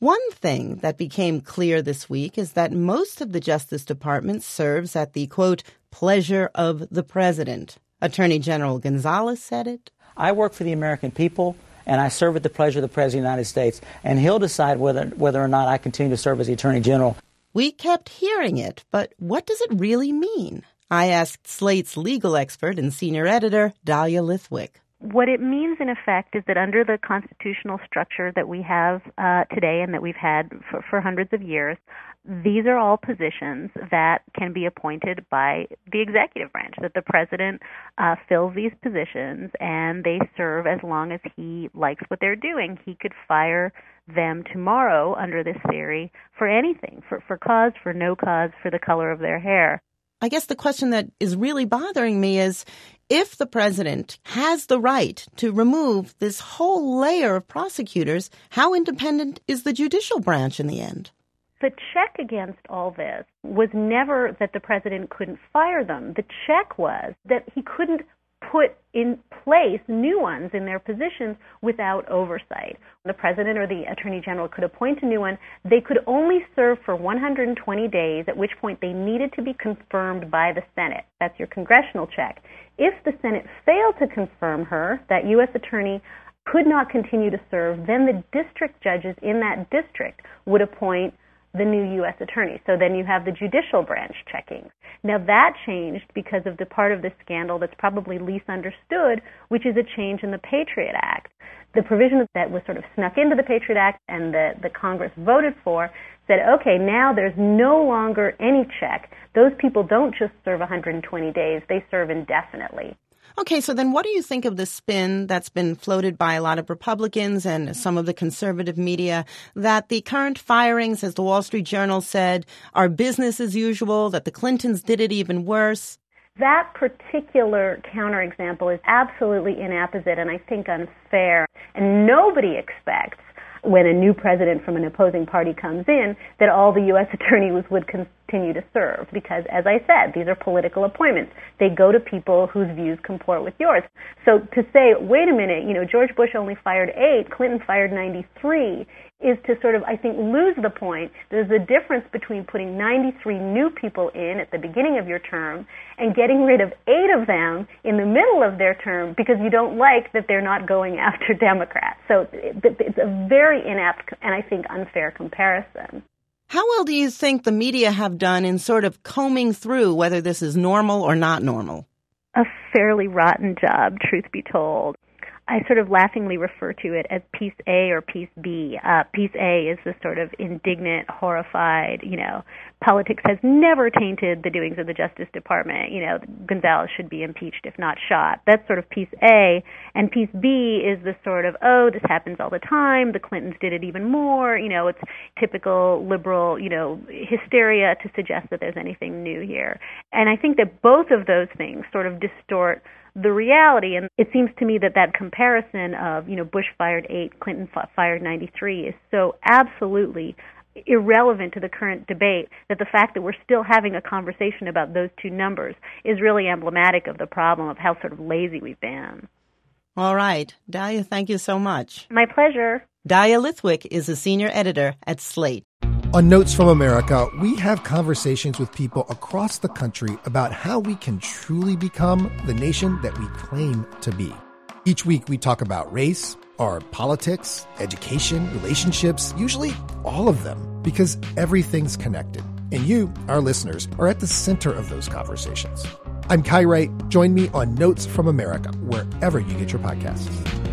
One thing that became clear this week is that most of the Justice Department serves at the, quote, pleasure of the president. Attorney General Gonzales said it. I work for the American people, and I serve at the pleasure of the President of the United States, and he'll decide whether or not I continue to serve as the Attorney General. We kept hearing it, but what does it really mean? I asked Slate's legal expert and senior editor, Dahlia Lithwick. What it means, in effect, is that under the constitutional structure that we have today and that we've had for hundreds of years, these are all positions that can be appointed by the executive branch, that the president fills these positions and they serve as long as he likes what they're doing. He could fire them tomorrow under this theory for anything, for cause, for no cause, for the color of their hair. I guess the question that is really bothering me is, if the president has the right to remove this whole layer of prosecutors, how independent is the judicial branch in the end? The check against all this was never that the president couldn't fire them. The check was that he couldn't put in place new ones in their positions without oversight. The president or the attorney general could appoint a new one. They could only serve for 120 days, at which point they needed to be confirmed by the Senate. That's your congressional check. If the Senate failed to confirm her, that U.S. attorney could not continue to serve, then the district judges in that district would appoint the new U.S. attorney. So then you have the judicial branch checking. Now that changed because of the part of this scandal that's probably least understood, which is a change in the Patriot Act. The provision that was sort of snuck into the Patriot Act and the Congress voted for said, okay, now there's no longer any check. Those people don't just serve 120 days, they serve indefinitely. Okay, so then what do you think of the spin that's been floated by a lot of Republicans and some of the conservative media that the current firings, as the Wall Street Journal said, are business as usual, that the Clintons did it even worse? That particular counterexample is absolutely inapposite and I think unfair. And nobody expects, when a new president from an opposing party comes in, that all the U.S. attorneys would continue to serve. Because, as I said, these are political appointments. They go to people whose views comport with yours. So to say, wait a minute, George Bush only fired 8, Clinton fired 93, is to sort of, I think, lose the point. There's a difference between putting 93 new people in at the beginning of your term and getting rid of 8 of them in the middle of their term because you don't like that they're not going after Democrats. So it's a very inapt and I think unfair comparison. How well do you think the media have done in sort of combing through whether this is normal or not normal? A fairly rotten job, truth be told. I sort of laughingly refer to it as piece A or piece B. Piece A is the sort of indignant, horrified, politics has never tainted the doings of the Justice Department. Gonzales should be impeached if not shot. That's sort of piece A. And piece B is the sort of, oh, this happens all the time. The Clintons did it even more. It's typical liberal, hysteria to suggest that there's anything new here. And I think that both of those things sort of distort the reality, and it seems to me that comparison of, Bush fired 8, Clinton fired 93 is so absolutely irrelevant to the current debate that the fact that we're still having a conversation about those two numbers is really emblematic of the problem of how sort of lazy we've been. All right. Dahlia, thank you so much. My pleasure. Dahlia Lithwick is a senior editor at Slate. On Notes from America, we have conversations with people across the country about how we can truly become the nation that we claim to be. Each week, we talk about race, our politics, education, relationships, usually all of them, because everything's connected. And you, our listeners, are at the center of those conversations. I'm Kai Wright. Join me on Notes from America, wherever you get your podcasts.